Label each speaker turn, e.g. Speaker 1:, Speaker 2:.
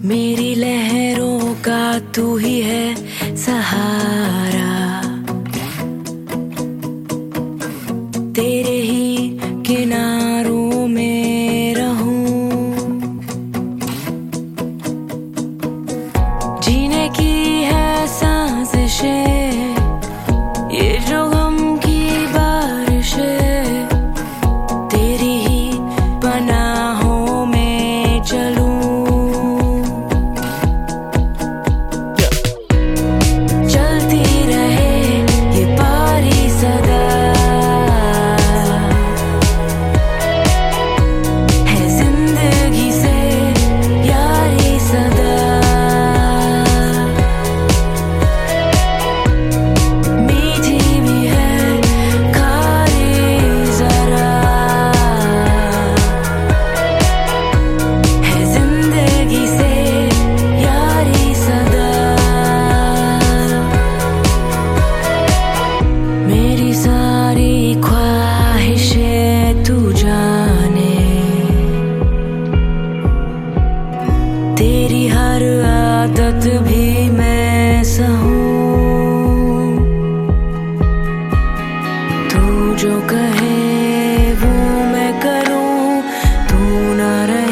Speaker 1: मेरी लहरों का तू ही है सहारा, तेरे ही किनारों में रहूं, जीने की है सांसें, ये जो गम की बारिशें, तेरी ही पनाहों में चलूं। तेरी हर आदत भी मैं सहूं, तू जो कहे वो मैं करूं, तू ना रहे